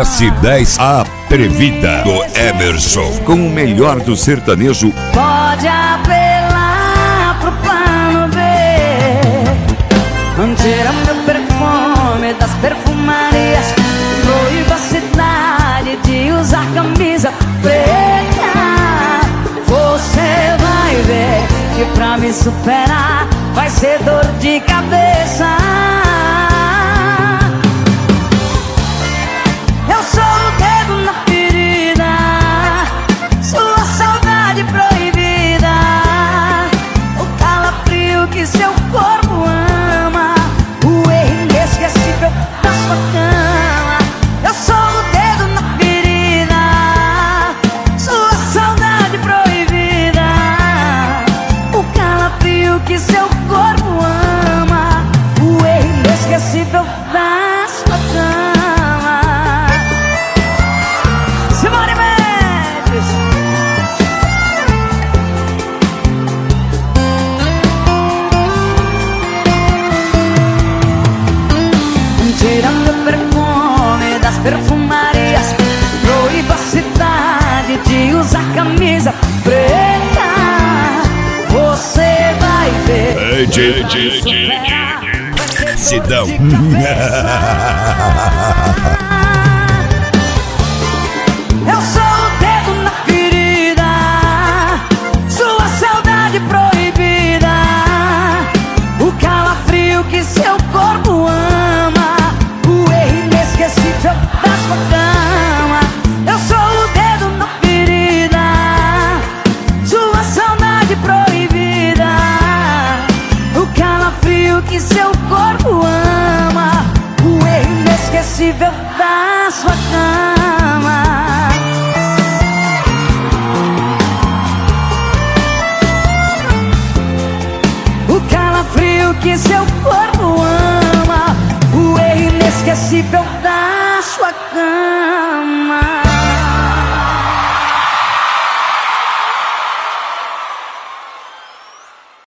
S10 Atrevida do Emerson, com o melhor do sertanejo. Pode apelar pro plano B, tira meu perfume das perfumarias, proíba a cidade de usar camisa preta. Você vai ver que pra me superar vai ser dor de cabeça. Eu sou o dedo na ferida, sua saudade proibida, o calafrio que seu corpo ama, o erro inesquecível da sua cama. Eu sou o dedo na ferida, sua saudade proibida, o calafrio que seu corpo ama, o erro inesquecível da sua cama. Tirando o perfume das perfumarias, proíba a cidade de usar camisa preta. Você vai ver Sidão. Eu sou o dedo na ferida, sua saudade proibida, o calafrio que seu corpo ama, o erro inesquecível da sua cama. Eu sou o dedo na ferida, sua saudade proibida, o calafrio que seu corpo ama, o erro inesquecível da sua cama. O calafrio que seu corpo ama, o erro inesquecível da sua cama.